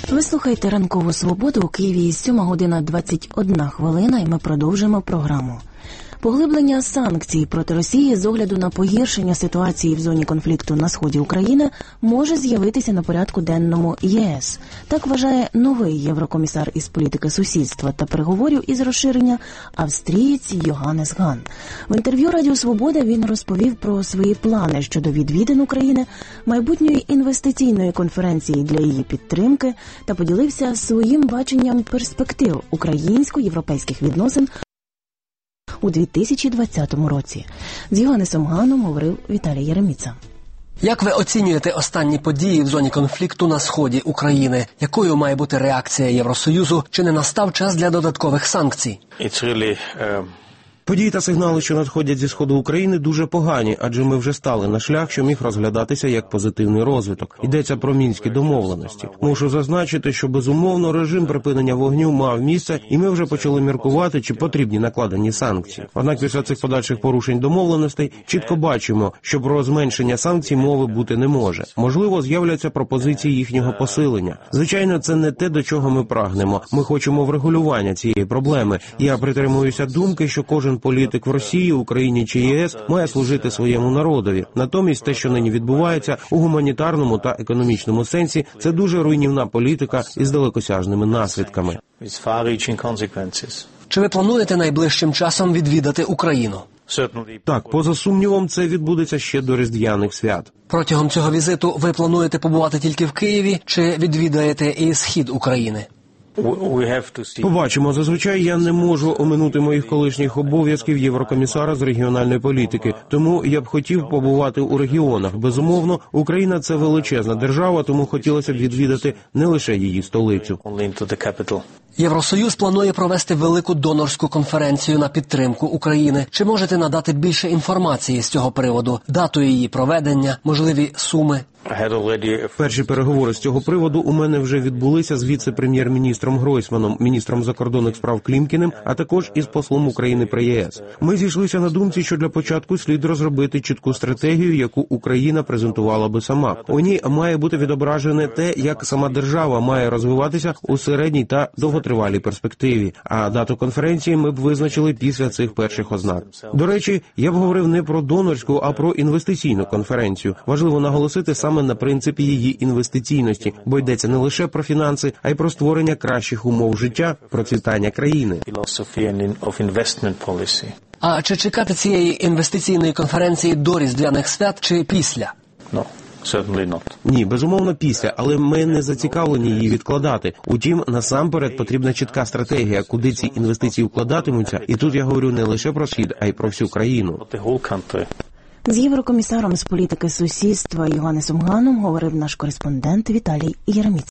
Ви слухаєте «Ранкову свободу» у Києві, 7:21, і ми продовжимо програму. Поглиблення санкцій проти Росії з огляду на погіршення ситуації в зоні конфлікту на сході України може з'явитися на порядку денному ЄС. Так вважає новий єврокомісар із політики сусідства та переговорів із розширення австрієць Йоханнес Хан. В інтерв'ю Радіо Свобода він розповів про свої плани щодо відвідин України, майбутньої інвестиційної конференції для її підтримки та поділився своїм баченням перспектив українсько-європейських відносин у 2020 році. З Йоханнесом Ганом говорив Віталій Єреміца. Як ви оцінюєте останні події в зоні конфлікту на сході України? Якою має бути реакція Євросоюзу? Чи не настав час для додаткових санкцій? Події та сигнали, що надходять зі сходу України, дуже погані, адже ми вже стали на шлях, що міг розглядатися як позитивний розвиток. Йдеться про мінські домовленості. Мушу зазначити, що безумовно режим припинення вогню мав місце, і ми вже почали міркувати, чи потрібні накладені санкції. Однак після цих подальших порушень домовленостей чітко бачимо, що про зменшення санкцій мови бути не може. Можливо, з'являться пропозиції їхнього посилення. Звичайно, це не те, до чого ми прагнемо. Ми хочемо врегулювання цієї проблеми. Я притримуюся думки, що кожен політик в Росії, Україні чи ЄС має служити своєму народові. Натомість те, що нині відбувається у гуманітарному та економічному сенсі, це дуже руйнівна політика із далекосяжними наслідками. Чи ви плануєте найближчим часом відвідати Україну? Так, поза сумнівом, це відбудеться ще до Різдвяних свят. Протягом цього візиту ви плануєте побувати тільки в Києві, чи відвідаєте і схід України? Побачимо. Зазвичай я не можу оминути моїх колишніх обов'язків єврокомісара з регіональної політики. Тому я б хотів побувати у регіонах. Безумовно, Україна – це величезна держава, тому хотілося б відвідати не лише її столицю. Євросоюз планує провести велику донорську конференцію на підтримку України. Чи можете надати більше інформації з цього приводу? Дату її проведення, можливі суми? Перші переговори з цього приводу у мене вже відбулися з віце-прем'єр-міністром Гройсманом, міністром закордонних справ Клімкіним, а також із послом України при ЄС. Ми зійшлися на думці, що для початку слід розробити чітку стратегію, яку Україна презентувала би сама. У ній має бути відображене те, як сама держава має розвиватися у середній та довготривалій перспективі. А дату конференції ми б визначили після цих перших ознак. До речі, я б говорив не про донорську, а про інвестиційну конференцію. Важливо наголосити саме на принципі її інвестиційності, бо йдеться не лише про фінанси, а й про створення кращих умов життя, процвітання країни. А чи чекати цієї інвестиційної конференції до Різдвяних свят чи після? Ні, безумовно після, але ми не зацікавлені її відкладати. Утім, насамперед потрібна чітка стратегія, куди ці інвестиції вкладатимуться, і тут я говорю не лише про Схід, а й про всю країну. З єврокомісаром з політики сусідства Йоханнесом Ганом говорив наш кореспондент Віталій Єреміца.